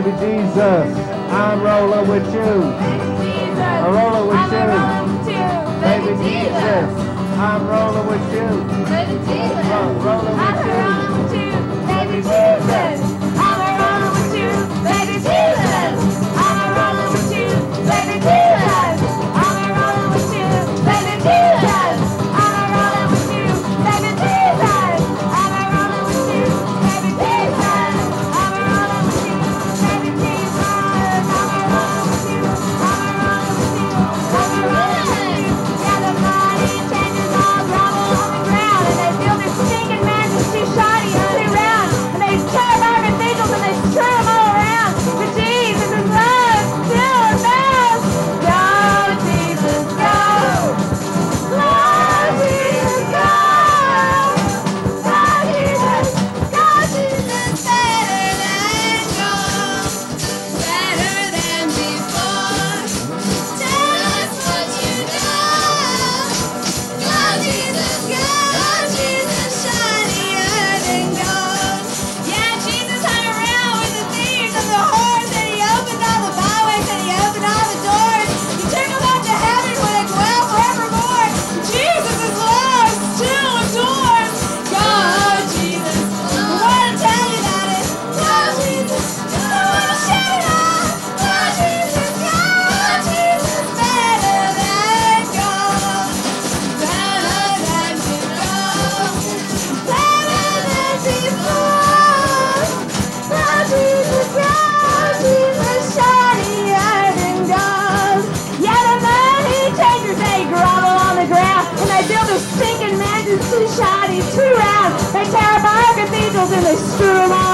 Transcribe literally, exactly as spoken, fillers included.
Baby Jesus, I'm rolling with you. I'm rolling with you. Baby Jesus, I'm rolling with you. Baby Jesus, I'm rolling I'm with you. rolling with you. Baby Jesus, I'm rolling with you. Baby Jesus, I'm rolling with you. Baby Jesus, I'm rolling with you. Baby Jesus, I'm rolling with you. Baby Jesus, I'm rolling with you. Baby Jesus, I'm rolling with you. Baby Jesus, I'm rolling with you. I'm rolling with you. I'm rolling with you. Yeah, the body changes all gravel on the ground, and they feel this stinking mansions too shoddy and too round, and they tear apart cathedrals and they strew them all around. But Jesus is love, still abounds. Go, Jesus, go. Love, Jesus, go. Go, Jesus, go, Jesus, better than gold, better than before. Tell us what you know. Go, Jesus, go, Jesus, shinier than gold. Yeah, Jesus hung around with the thieves and the whores, and he opened all the byways and he opened all the doors. He took them up to heaven where they dwell forevermore. Jesus is love, still adores. Go, Jesus. I want to tell you about it. Go, Jesus. I want to shout it out. Go, Jesus. Go, Jesus. Better than gold. Better than before. Better than before. Go, Jesus. Go, Jesus. Shinier than gold. Yeah, the money changers, they grovel on the ground, and they build their stinking mansions too shoddy, too round. They tear apart cathedrals and they strew them all